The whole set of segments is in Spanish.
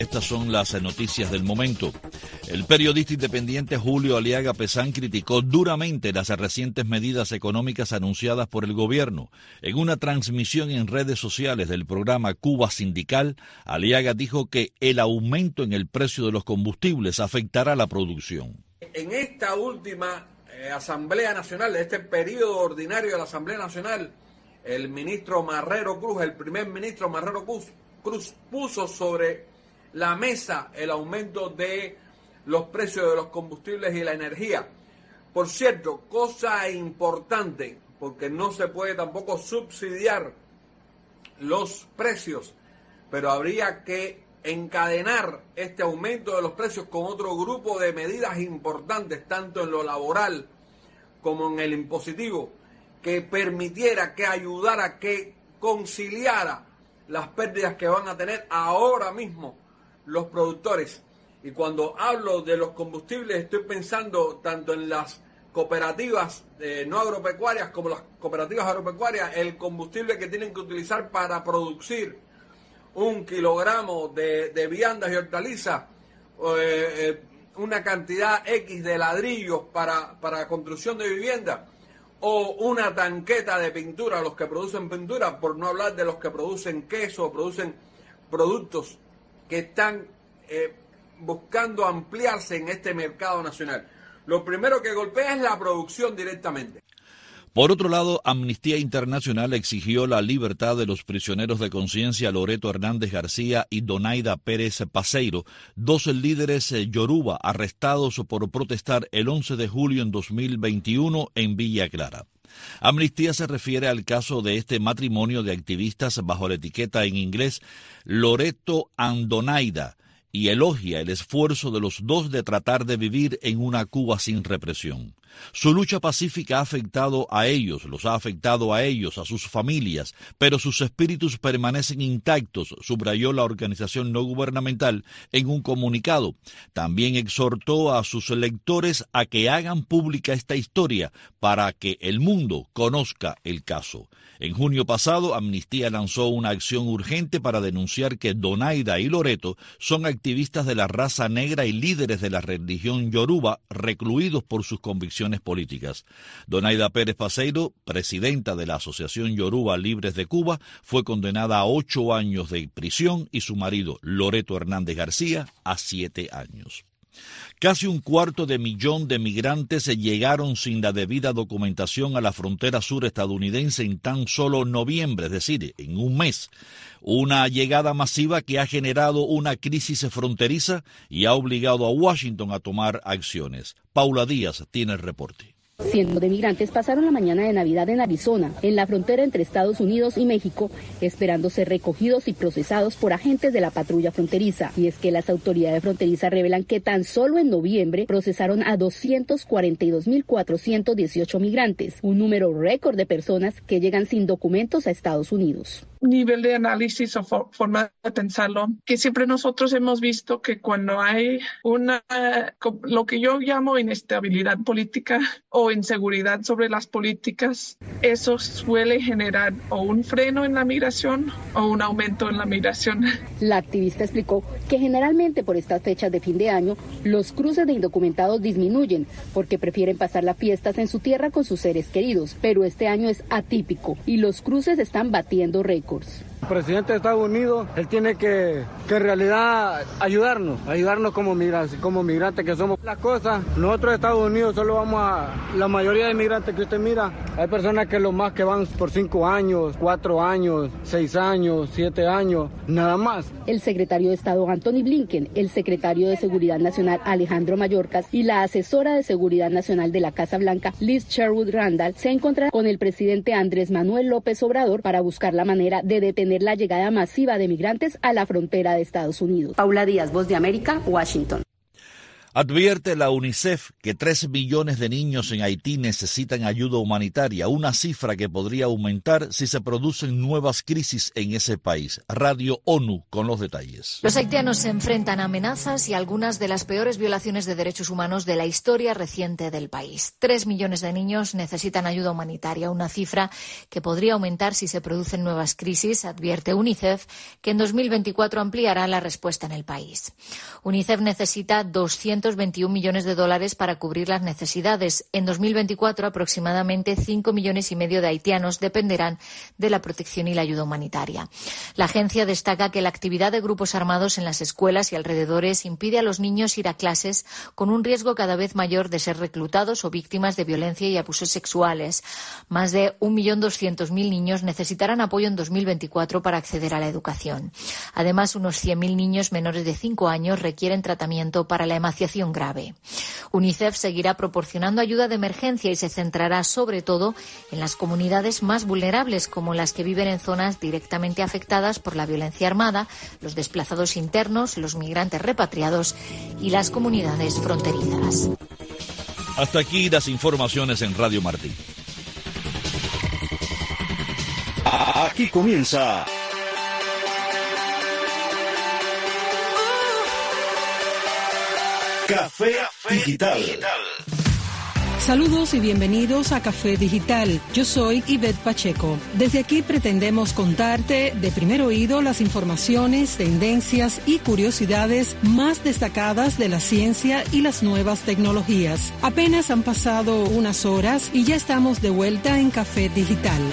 Estas son las noticias del momento. El periodista independiente Julio Aliaga Pesán criticó duramente las recientes medidas económicas anunciadas por el gobierno. En una transmisión en redes sociales del programa Cuba Sindical, Aliaga dijo que el aumento en el precio de los combustibles afectará la producción. En esta última Asamblea Nacional, de este periodo ordinario de la Asamblea Nacional, el ministro Marrero Cruz, el primer ministro Marrero Cruz puso sobre la mesa el aumento de los precios de los combustibles y la energía. Por cierto, cosa importante, porque no se puede tampoco subsidiar los precios, pero habría que encadenar este aumento de los precios con otro grupo de medidas importantes, tanto en lo laboral como en el impositivo, que permitiera, que ayudara, que conciliara las pérdidas que van a tener ahora mismo los productores. Y cuando hablo de los combustibles estoy pensando tanto en las cooperativas no agropecuarias como las cooperativas agropecuarias, el combustible que tienen que utilizar para producir 1 kilogramo de viandas y hortalizas, una cantidad X de ladrillos para construcción de vivienda, o una tanqueta de pintura, los que producen pintura, por no hablar de los que producen queso, producen productos que están buscando ampliarse en este mercado nacional. Lo primero que golpea es la producción directamente. Por otro lado, Amnistía Internacional exigió la libertad de los prisioneros de conciencia Loreto Hernández García y Donaida Pérez Paseiro, 2 líderes yoruba arrestados por protestar el 11 de julio en 2021 en Villa Clara. Amnistía se refiere al caso de este matrimonio de activistas bajo la etiqueta en inglés Loreto and Donaida y elogia el esfuerzo de los dos de tratar de vivir en una Cuba sin represión. Su lucha pacífica ha afectado a ellos, los ha afectado a ellos, a sus familias, pero sus espíritus permanecen intactos, subrayó la organización no gubernamental en un comunicado. También exhortó a sus lectores a que hagan pública esta historia para que el mundo conozca el caso. En junio pasado, Amnistía lanzó una acción urgente para denunciar que Donaida y Loreto son activistas de la raza negra y líderes de la religión yoruba recluidos por sus convicciones políticas. Donaida Pérez Paseiro, presidenta de la Asociación Yoruba Libres de Cuba, fue condenada a 8 años de prisión y su marido, Loreto Hernández García, a 7 años. Casi 250,000 de migrantes llegaron sin la debida documentación a la frontera sur estadounidense en tan solo noviembre, es decir, en un mes. Una llegada masiva que ha generado una crisis fronteriza y ha obligado a Washington a tomar acciones. Paula Díaz tiene el reporte. Cientos de migrantes pasaron la mañana de Navidad en Arizona, en la frontera entre Estados Unidos y México, esperando ser recogidos y procesados por agentes de la patrulla fronteriza. Y es que las autoridades fronterizas revelan que tan solo en noviembre procesaron a 242,418 migrantes, un número récord de personas que llegan sin documentos a Estados Unidos. Nivel de análisis o forma de pensarlo, que siempre nosotros hemos visto que cuando hay lo que yo llamo inestabilidad política o inseguridad sobre las políticas, eso suele generar o un freno en la migración o un aumento en la migración. La activista explicó que generalmente por estas fechas de fin de año, los cruces de indocumentados disminuyen porque prefieren pasar las fiestas en su tierra con sus seres queridos, pero este año es atípico y los cruces están batiendo récords. El presidente de Estados Unidos, él tiene que en realidad ayudarnos como migrantes que somos. Las cosas, nosotros de Estados Unidos solo la mayoría de migrantes que usted mira, hay personas que lo más que van por 5 años, 4 años, 6 años, 7 años, nada más. El secretario de Estado Anthony Blinken, el secretario de Seguridad Nacional Alejandro Mayorkas y la asesora de Seguridad Nacional de la Casa Blanca, Liz Sherwood Randall, se encontraron con el presidente Andrés Manuel López Obrador para buscar la manera de detener la llegada masiva de migrantes a la frontera de Estados Unidos. Paula Díaz, Voz de América, Washington. Advierte la UNICEF que 3 millones de niños en Haití necesitan ayuda humanitaria, una cifra que podría aumentar si se producen nuevas crisis en ese país. Radio ONU con los detalles. Los haitianos se enfrentan a amenazas y algunas de las peores violaciones de derechos humanos de la historia reciente del país. 3 millones de niños necesitan ayuda humanitaria, una cifra que podría aumentar si se producen nuevas crisis, advierte UNICEF, que en 2024 ampliará la respuesta en el país. UNICEF necesita 221 millones de dólares para cubrir las necesidades. En 2024, aproximadamente 5,5 millones de haitianos dependerán de la protección y la ayuda humanitaria. La agencia destaca que la actividad de grupos armados en las escuelas y alrededores impide a los niños ir a clases con un riesgo cada vez mayor de ser reclutados o víctimas de violencia y abusos sexuales. Más de 1.200.000 niños necesitarán apoyo en 2024 para acceder a la educación. Además, unos 100.000 niños menores de 5 años requieren tratamiento para la emaciación grave. UNICEF seguirá proporcionando ayuda de emergencia y se centrará sobre todo en las comunidades más vulnerables, como las que viven en zonas directamente afectadas por la violencia armada, los desplazados internos, los migrantes repatriados y las comunidades fronterizas. Hasta aquí las informaciones en Radio Martí. Aquí comienza Café Digital. Saludos y bienvenidos a Café Digital. Yo soy Ivette Pacheco. Desde aquí pretendemos contarte de primer oído las informaciones, tendencias y curiosidades más destacadas de la ciencia y las nuevas tecnologías. Apenas han pasado unas horas y ya estamos de vuelta en Café Digital.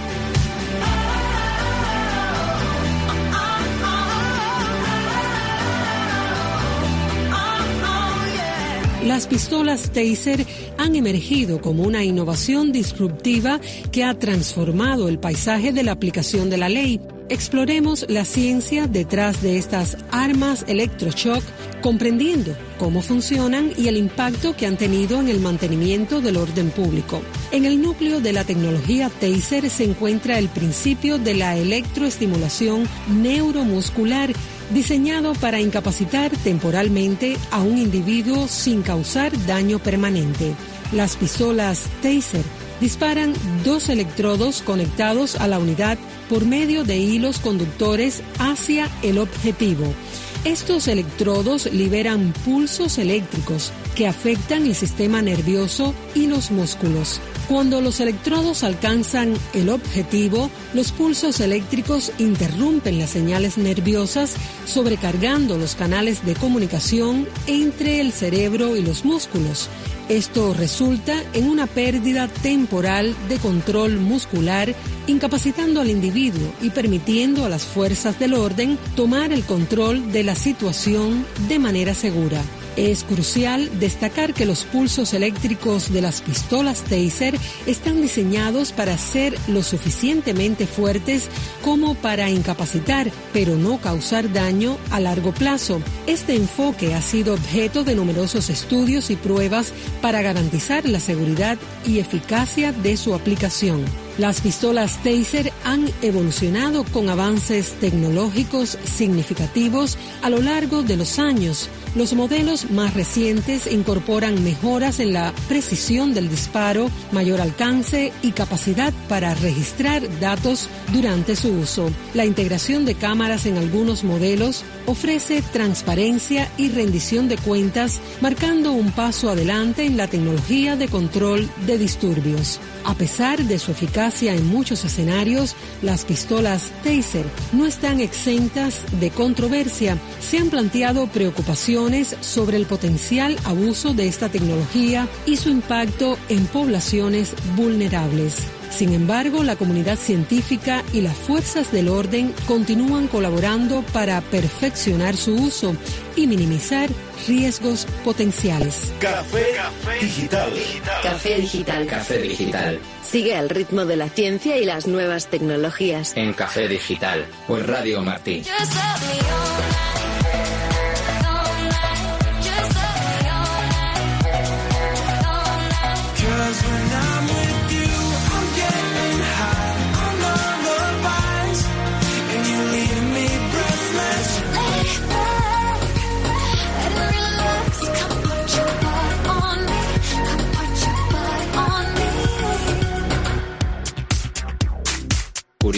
Las pistolas Taser han emergido como una innovación disruptiva que ha transformado el paisaje de la aplicación de la ley. Exploremos la ciencia detrás de estas armas electroshock, comprendiendo cómo funcionan y el impacto que han tenido en el mantenimiento del orden público. En el núcleo de la tecnología Taser se encuentra el principio de la electroestimulación neuromuscular, diseñado para incapacitar temporalmente a un individuo sin causar daño permanente. Las pistolas Taser disparan 2 electrodos conectados a la unidad por medio de hilos conductores hacia el objetivo. Estos electrodos liberan pulsos eléctricos que afectan el sistema nervioso y los músculos. Cuando los electrodos alcanzan el objetivo, los pulsos eléctricos interrumpen las señales nerviosas, sobrecargando los canales de comunicación entre el cerebro y los músculos. Esto resulta en una pérdida temporal de control muscular, incapacitando al individuo y permitiendo a las fuerzas del orden tomar el control de la situación de manera segura. Es crucial destacar que los pulsos eléctricos de las pistolas Taser están diseñados para ser lo suficientemente fuertes como para incapacitar, pero no causar daño a largo plazo. Este enfoque ha sido objeto de numerosos estudios y pruebas para garantizar la seguridad y eficacia de su aplicación. Las pistolas Taser han evolucionado con avances tecnológicos significativos a lo largo de los años. Los modelos más recientes incorporan mejoras en la precisión del disparo, mayor alcance y capacidad para registrar datos durante su uso. La integración de cámaras en algunos modelos ofrece transparencia y rendición de cuentas, marcando un paso adelante en la tecnología de control de disturbios. A pesar de su eficacia en muchos escenarios, las pistolas Taser no están exentas de controversia. Se han planteado preocupaciones sobre el potencial abuso de esta tecnología y su impacto en poblaciones vulnerables. Sin embargo, la comunidad científica y las fuerzas del orden continúan colaborando para perfeccionar su uso y minimizar riesgos potenciales. Café Digital. Café Digital. Café Digital. Sigue al ritmo de la ciencia y las nuevas tecnologías. En Café Digital, por Radio Martí.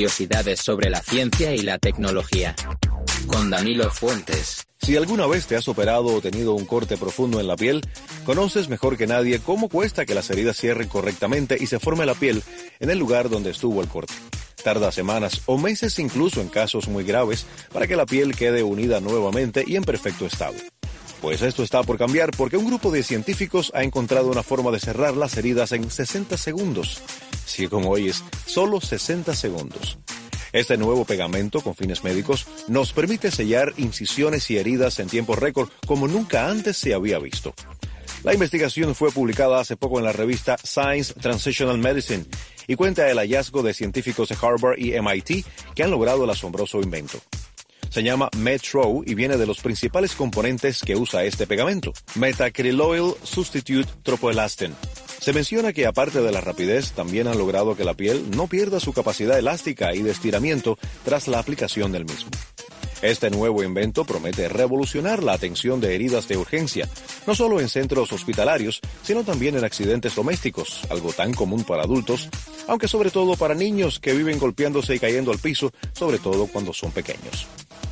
Curiosidades sobre la ciencia y la tecnología. Con Danilo Fuentes. Si alguna vez te has operado o tenido un corte profundo en la piel, conoces mejor que nadie cómo cuesta que las heridas cierren correctamente y se forme la piel en el lugar donde estuvo el corte. Tarda semanas o meses, incluso en casos muy graves, para que la piel quede unida nuevamente y en perfecto estado. Pues esto está por cambiar porque un grupo de científicos ha encontrado una forma de cerrar las heridas en 60 segundos. Sí, como oyes, solo 60 segundos. Este nuevo pegamento con fines médicos nos permite sellar incisiones y heridas en tiempo récord como nunca antes se había visto. La investigación fue publicada hace poco en la revista Science Translational Medicine y cuenta el hallazgo de científicos de Harvard y MIT que han logrado el asombroso invento. Se llama MedTrow y viene de los principales componentes que usa este pegamento, Methacryloyl Substitute Tropoelastin. Se menciona que aparte de la rapidez, también han logrado que la piel no pierda su capacidad elástica y de estiramiento tras la aplicación del mismo. Este nuevo invento promete revolucionar la atención de heridas de urgencia, no solo en centros hospitalarios, sino también en accidentes domésticos, algo tan común para adultos, aunque sobre todo para niños que viven golpeándose y cayendo al piso, sobre todo cuando son pequeños.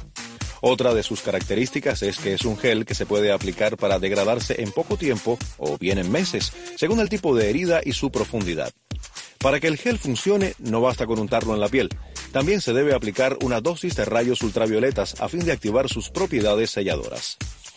Otra de sus características es que es un gel que se puede aplicar para degradarse en poco tiempo o bien en meses, según el tipo de herida y su profundidad. Para que el gel funcione, no basta con untarlo en la piel. También se debe aplicar una dosis de rayos ultravioletas a fin de activar sus propiedades selladoras.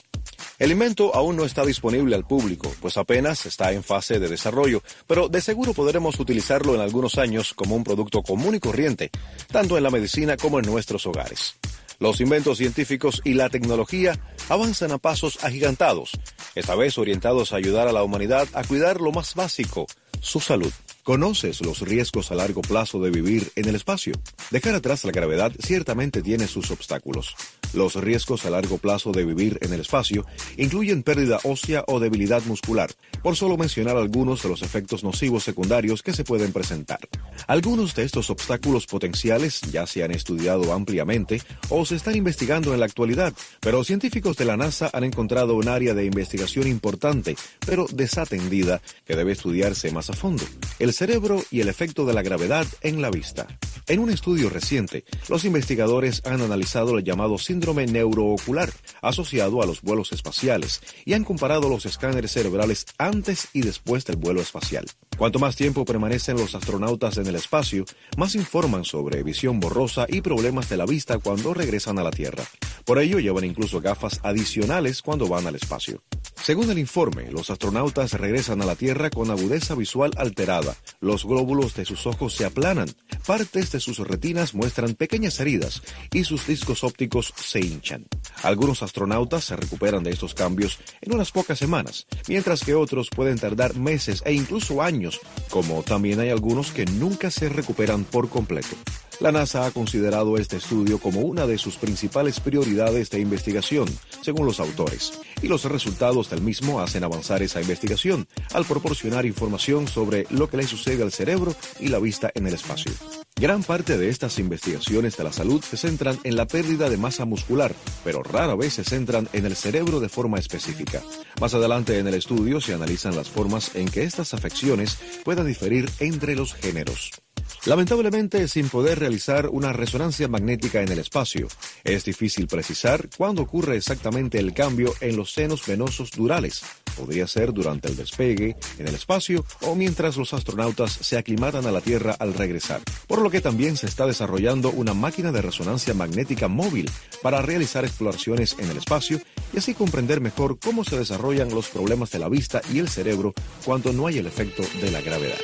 El invento aún no está disponible al público, pues apenas está en fase de desarrollo, pero de seguro podremos utilizarlo en algunos años como un producto común y corriente, tanto en la medicina como en nuestros hogares. Los inventos científicos y la tecnología avanzan a pasos agigantados, esta vez orientados a ayudar a la humanidad a cuidar lo más básico, su salud. ¿Conoces los riesgos a largo plazo de vivir en el espacio? Dejar atrás la gravedad ciertamente tiene sus obstáculos. Los riesgos a largo plazo de vivir en el espacio incluyen pérdida ósea o debilidad muscular, por solo mencionar algunos de los efectos nocivos secundarios que se pueden presentar. Algunos de estos obstáculos potenciales ya se han estudiado ampliamente o se están investigando en la actualidad, pero científicos de la NASA han encontrado un área de investigación importante, pero desatendida, que debe estudiarse más a fondo: el cerebro y el efecto de la gravedad en la vista. En un estudio reciente, los investigadores han analizado el llamado síndrome neuroocular, asociado a los vuelos espaciales, y han comparado los escáneres cerebrales antes y después del vuelo espacial. Cuanto más tiempo permanecen los astronautas en el espacio, más informan sobre visión borrosa y problemas de la vista cuando regresan a la Tierra. Por ello, llevan incluso gafas adicionales cuando van al espacio. Según el informe, los astronautas regresan a la Tierra con agudeza visual alterada. Los glóbulos de sus ojos se aplanan, partes de sus retinas muestran pequeñas heridas y sus discos ópticos se hinchan. Algunos astronautas se recuperan de estos cambios en unas pocas semanas, mientras que otros pueden tardar meses e incluso años, como también hay algunos que nunca se recuperan por completo. La NASA ha considerado este estudio como una de sus principales prioridades de investigación, según los autores, y los resultados del mismo hacen avanzar esa investigación al proporcionar información sobre lo que le sucede al cerebro y la vista en el espacio. Gran parte de estas investigaciones de la salud se centran en la pérdida de masa muscular, pero rara vez se centran en el cerebro de forma específica. Más adelante en el estudio se analizan las formas en que estas afecciones puedan diferir entre los géneros. Lamentablemente, sin poder realizar una resonancia magnética en el espacio, es difícil precisar cuándo ocurre exactamente el cambio en los senos venosos durales. Podría ser durante el despegue, en el espacio o mientras los astronautas se aclimatan a la Tierra al regresar. Por lo que también se está desarrollando una máquina de resonancia magnética móvil para realizar exploraciones en el espacio y así comprender mejor cómo se desarrollan los problemas de la vista y el cerebro cuando no hay el efecto de la gravedad.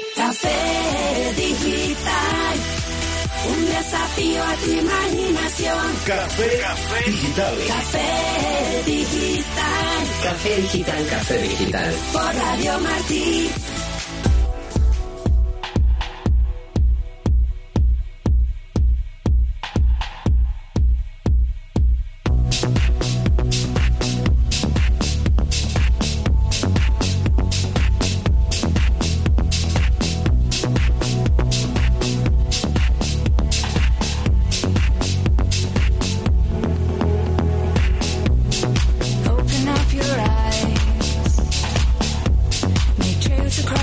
Café Digital, un desafío a tu imaginación. Café Digital. Café Digital. Café Digital. Café Digital. Por Radio Martí. Open up your eyes, make trails across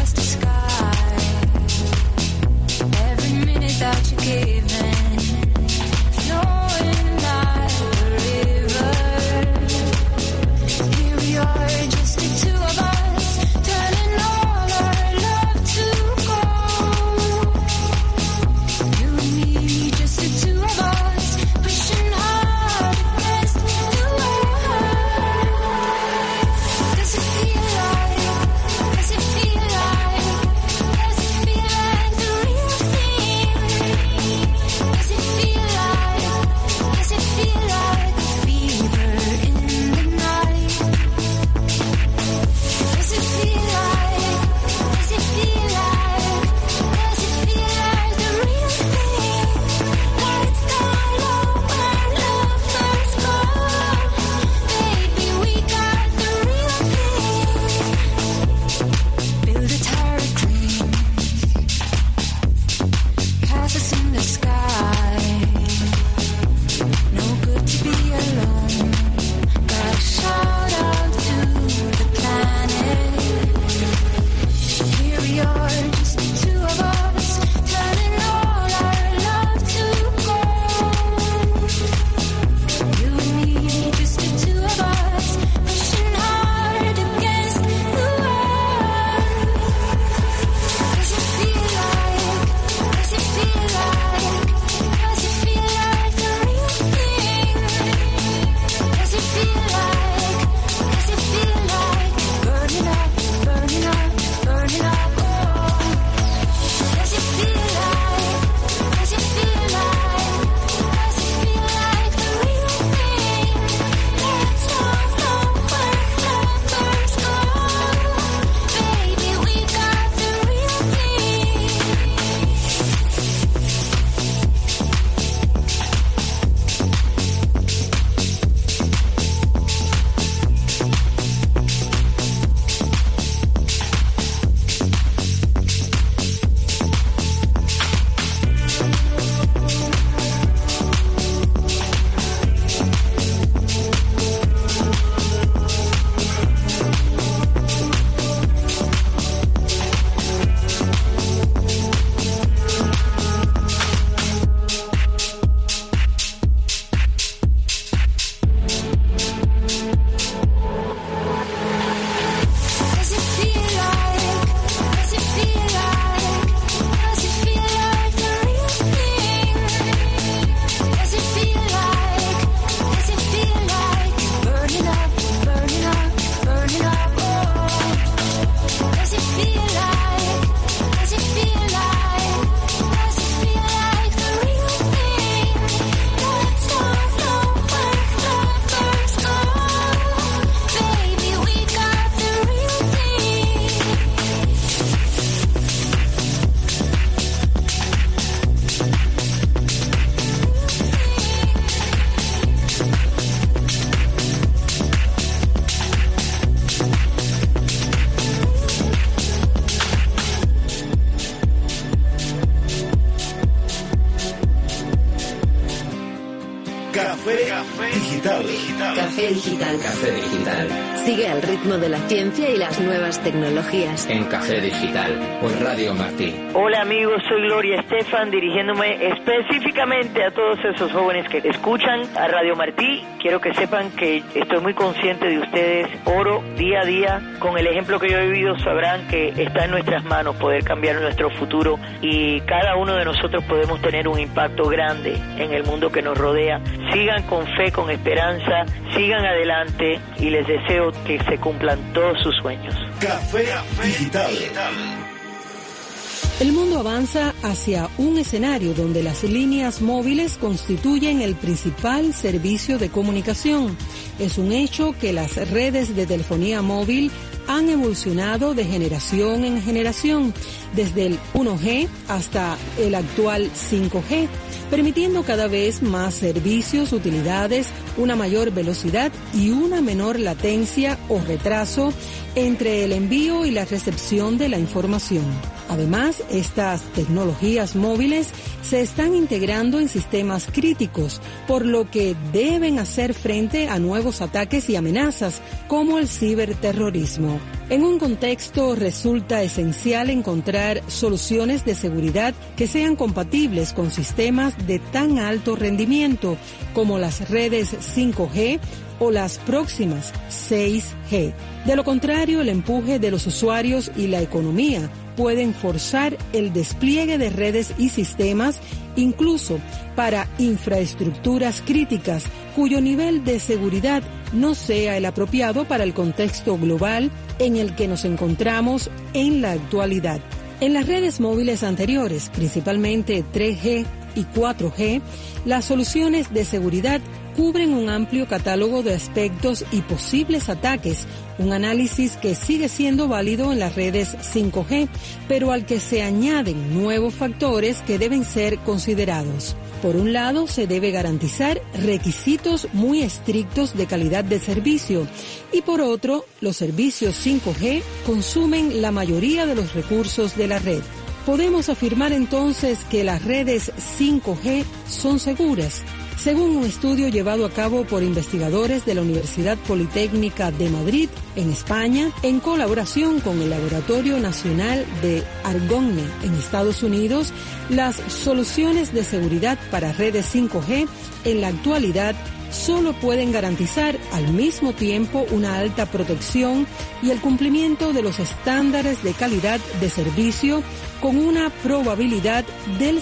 Café Digital. Café Digital. Sigue al ritmo de la ciencia y las nuevas tecnologías. En Café Digital, por Radio Martí. Hola amigos, soy Gloria Estefan, dirigiéndome específicamente a todos esos jóvenes que escuchan a Radio Martí. Quiero que sepan que estoy muy consciente de ustedes. Oro día a día. Con el ejemplo que yo he vivido sabrán que está en nuestras manos poder cambiar nuestro futuro y cada uno de nosotros podemos tener un impacto grande en el mundo que nos rodea. Sigan con fe, con esperanza, sigan adelante y les deseo que se cumplan todos sus sueños. Café Digital. El mundo avanza hacia un escenario donde las líneas móviles constituyen el principal servicio de comunicación. Es un hecho que las redes de telefonía móvil han evolucionado de generación en generación, desde el 1G hasta el actual 5G, permitiendo cada vez más servicios, utilidades, una mayor velocidad y una menor latencia o retraso entre el envío y la recepción de la información. Además, estas tecnologías móviles se están integrando en sistemas críticos, por lo que deben hacer frente a nuevos ataques y amenazas, como el ciberterrorismo. En un contexto resulta esencial encontrar soluciones de seguridad que sean compatibles con sistemas de tan alto rendimiento como las redes 5G o las próximas 6G. De lo contrario, el empuje de los usuarios y la economía pueden forzar el despliegue de redes y sistemas, incluso para infraestructuras críticas, cuyo nivel de seguridad no sea el apropiado para el contexto global en el que nos encontramos en la actualidad. En las redes móviles anteriores, principalmente 3G y 4G, las soluciones de seguridad cubren un amplio catálogo de aspectos y posibles ataques, un análisis que sigue siendo válido en las redes 5G, pero al que se añaden nuevos factores que deben ser considerados. Por un lado, se debe garantizar requisitos muy estrictos de calidad de servicio y por otro, los servicios 5G consumen la mayoría de los recursos de la red. Podemos afirmar entonces que las redes 5G son seguras. Según un estudio llevado a cabo por investigadores de la Universidad Politécnica de Madrid, en España, en colaboración con el Laboratorio Nacional de Argonne en Estados Unidos, las soluciones de seguridad para redes 5G en la actualidad solo pueden garantizar al mismo tiempo una alta protección y el cumplimiento de los estándares de calidad de servicio con una probabilidad del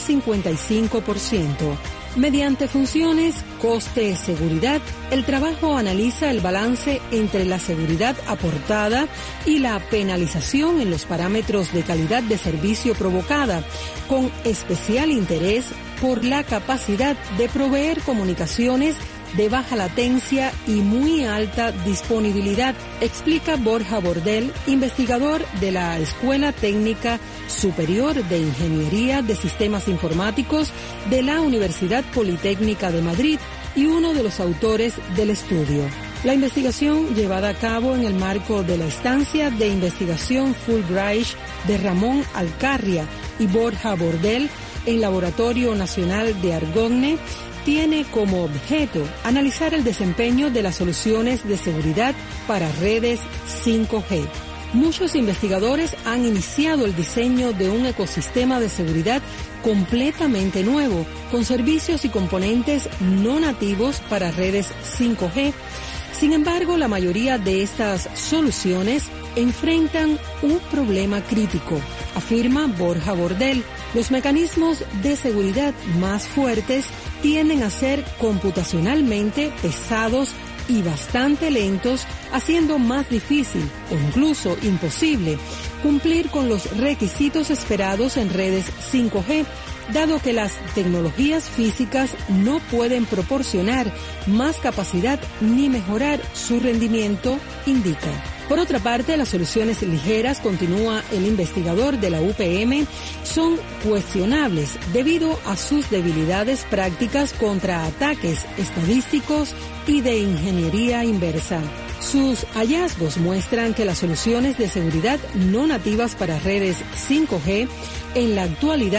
55%. Mediante funciones coste-seguridad, el trabajo analiza el balance entre la seguridad aportada y la penalización en los parámetros de calidad de servicio provocada, con especial interés por la capacidad de proveer comunicaciones de baja latencia y muy alta disponibilidad, explica Borja Bordel, investigador de la Escuela Técnica Superior de Ingeniería de Sistemas Informáticos de la Universidad Politécnica de Madrid y uno de los autores del estudio. La investigación, llevada a cabo en el marco de la estancia de investigación Fulbright de Ramón Alcarria y Borja Bordel en Laboratorio Nacional de Argonne, tiene como objeto analizar el desempeño de las soluciones de seguridad para redes 5G. Muchos investigadores han iniciado el diseño de un ecosistema de seguridad completamente nuevo, con servicios y componentes no nativos para redes 5G. Sin embargo, la mayoría de estas soluciones enfrentan un problema crítico, afirma Borja Bordel. Los mecanismos de seguridad más fuertes tienden a ser computacionalmente pesados y bastante lentos, haciendo más difícil o incluso imposible cumplir con los requisitos esperados en redes 5G, dado que las tecnologías físicas no pueden proporcionar más capacidad ni mejorar su rendimiento, indica. Por otra parte, las soluciones ligeras, continúa el investigador de la UPM, son cuestionables debido a sus debilidades prácticas contra ataques estadísticos y de ingeniería inversa. Sus hallazgos muestran que las soluciones de seguridad no nativas para redes 5G en la actualidad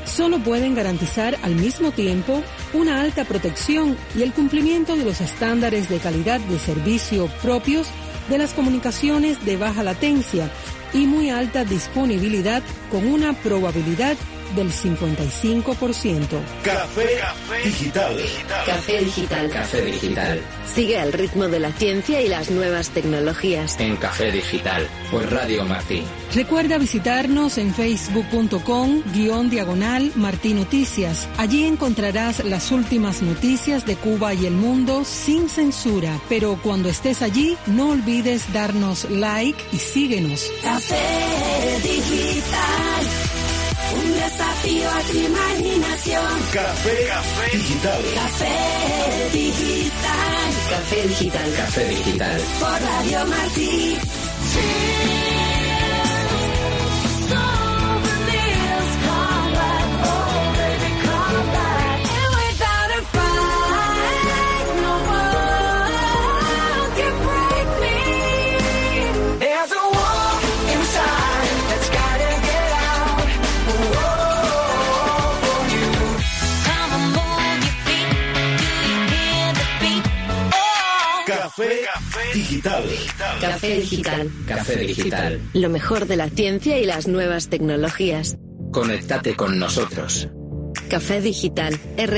solo pueden garantizar al mismo tiempo una alta protección y el cumplimiento de los estándares de calidad de servicio propios de las comunicaciones de baja latencia y muy alta disponibilidad con una probabilidad del 55%. Café Digital. Café Digital. Café Digital. Sigue al ritmo de la ciencia y las nuevas tecnologías. En Café Digital, por Radio Martí. Recuerda visitarnos en facebook.com/Martí Noticias. Allí encontrarás las últimas noticias de Cuba y el mundo sin censura. Pero cuando estés allí, no olvides darnos like y síguenos. Café Digital. Un desafío a tu imaginación. Café Digital. Café Digital. Café Digital. Café Digital. Por Radio Martí. Café Digital. Café Digital. Café Digital. Lo mejor de la ciencia y las nuevas tecnologías. Conéctate con nosotros. Café Digital.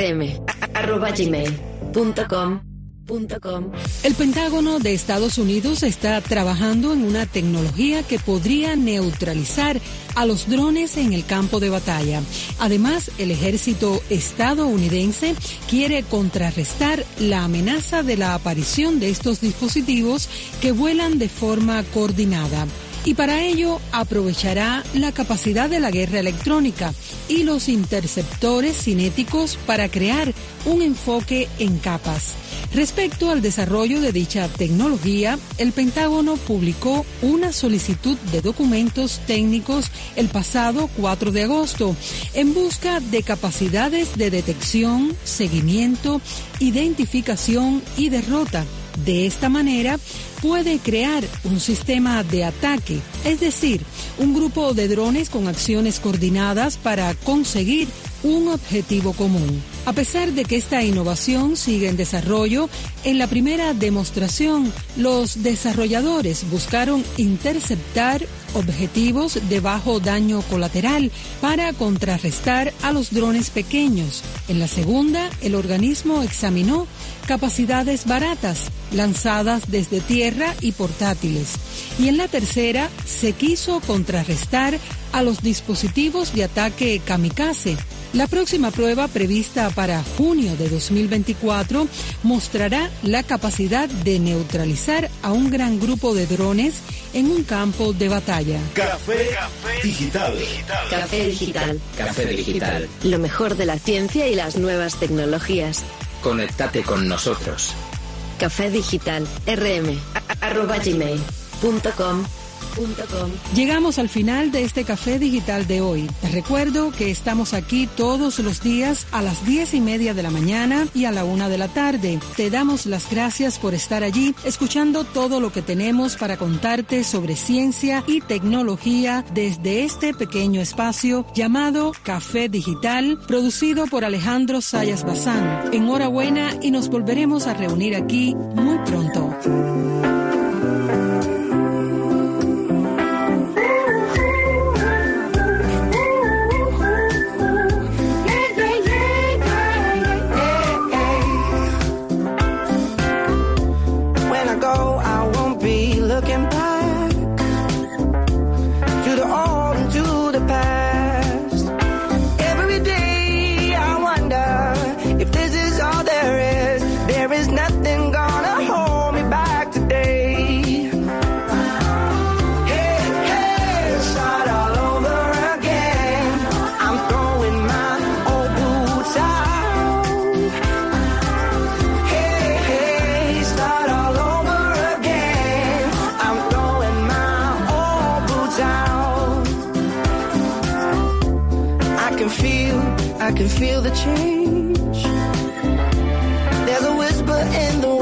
rm@gmail.com. El Pentágono de Estados Unidos está trabajando en una tecnología que podría neutralizar a los drones en el campo de batalla. Además, el ejército estadounidense quiere contrarrestar la amenaza de la aparición de estos dispositivos que vuelan de forma coordinada. Y para ello aprovechará la capacidad de la guerra electrónica y los interceptores cinéticos para crear un enfoque en capas. Respecto al desarrollo de dicha tecnología, el Pentágono publicó una solicitud de documentos técnicos el pasado 4 de agosto en busca de capacidades de detección, seguimiento, identificación y derrota. De esta manera, puede crear un sistema de ataque, es decir, un grupo de drones con acciones coordinadas para conseguir un objetivo común. A pesar de que esta innovación sigue en desarrollo, en la primera demostración, los desarrolladores buscaron interceptar objetivos de bajo daño colateral para contrarrestar a los drones pequeños. En la segunda, el organismo examinó capacidades baratas, lanzadas desde tierra y portátiles. Y en la tercera, se quiso contrarrestar a los dispositivos de ataque kamikaze. La próxima prueba, prevista para junio de 2024, mostrará la capacidad de neutralizar a un gran grupo de drones en un campo de batalla. Café Digital. Café Digital. Café Digital. Lo mejor de la ciencia y las nuevas tecnologías. Conéctate con nosotros. Café Digital. rm@gmail.com. Llegamos al final de este Café Digital de hoy. Te recuerdo que estamos aquí todos los días a las 10:30 de la mañana y a la 1 de la tarde. Te damos las gracias por estar allí, escuchando todo lo que tenemos para contarte sobre ciencia y tecnología desde este pequeño espacio llamado Café Digital, producido por Alejandro Sayas Bazán. Enhorabuena y nos volveremos a reunir aquí muy pronto. I can feel the change. There's a whisper in the